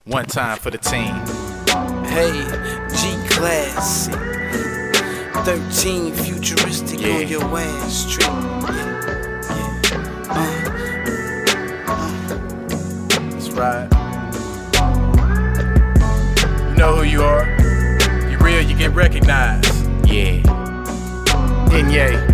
One time for the team. Hey, G-Classic 13 futuristic on your ass street. That's right. You know who you are. You real, you get recognized. Yeah. Inye.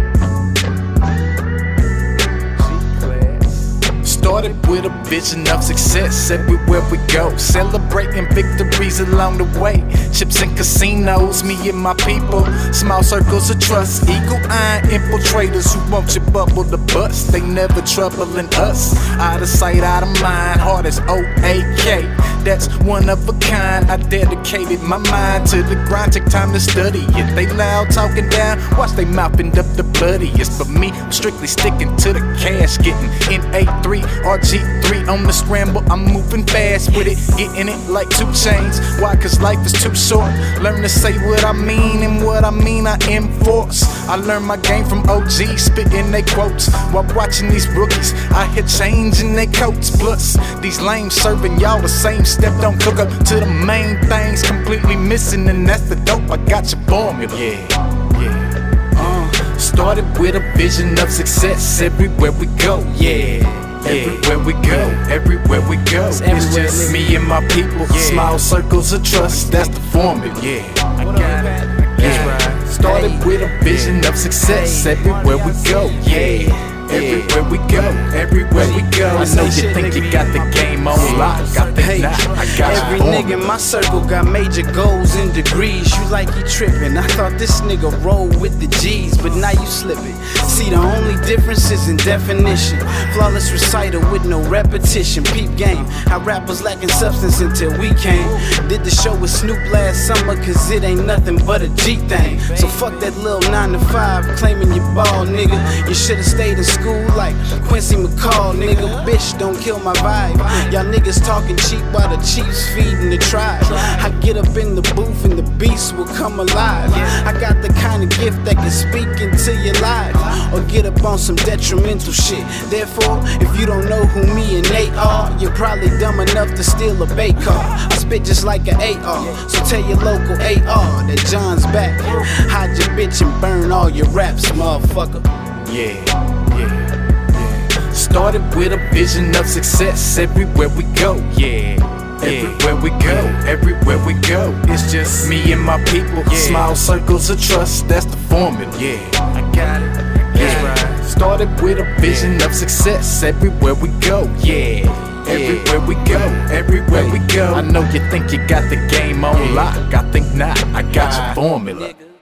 Started with a vision of success everywhere we go, celebrating victories along the way. Chips and casinos, me and my people, small circles of trust, eagle-eyed infiltrators who want your bubble to bust. They never troubling us, out of sight, out of mind, hard as OAK. That's one of a kind. I dedicated my mind to the grind, take time to study it. They loud talking down, watch they mouthing up the bloodiest. But me, I'm strictly sticking to the cash, getting NA3, RG3 on the scramble. I'm moving fast with it, getting it like 2 Chainz. Why? Cause life is too short. Learn to say what I mean, and what I mean I enforce. I learned my game from OGs, spitting they quotes while watching these rookies. I hear change in their coats. Plus, these lames serving y'all the same step. Don't cook up to the main things, completely missing, and that's the dope. I got your formula. Started with a vision of success everywhere we go. Everywhere we go, everywhere we go. It's just me and my people, small circles of trust. That's the formula. I got it. That's right. Started with a vision of success everywhere we go. Everywhere we go, everywhere we go. I know you think you got the game on lock. I think not, I got every nigga in my circle got major goals and degrees. You like you trippin'. I thought this nigga roll with the G's, but now you slippin'. See, the only difference is in definition. Flawless recital with no repetition. Peep game, how rappers lacking substance until we came. Did the show with Snoop last summer, cause it ain't nothing but a G thing. So fuck that little 9 to 5 claiming you ball, nigga. You should've stayed in school like Quincy McCall, nigga. Bitch, don't kill my vibe. Y'all niggas talking cheap while the Chiefs feeding the tribe. I get up in the booth and the beast will come alive. I got the kind of gift that can speak into your life, or get up on some detrimental shit. Therefore, if you don't know who me and Nate are, you're probably dumb enough to steal a Bay car. I spit just like an AR, so tell your local AR that John's back. Hide your bitch and burn all your raps, motherfucker. Started with a vision of success everywhere we go. Everywhere we go, everywhere we go. It's just me and my people, small circles of trust. That's the formula. I got it. That's right. Started with a vision of success everywhere we go. Everywhere we go, everywhere we go. I know you think you got the game on lock. I think not, I got your formula.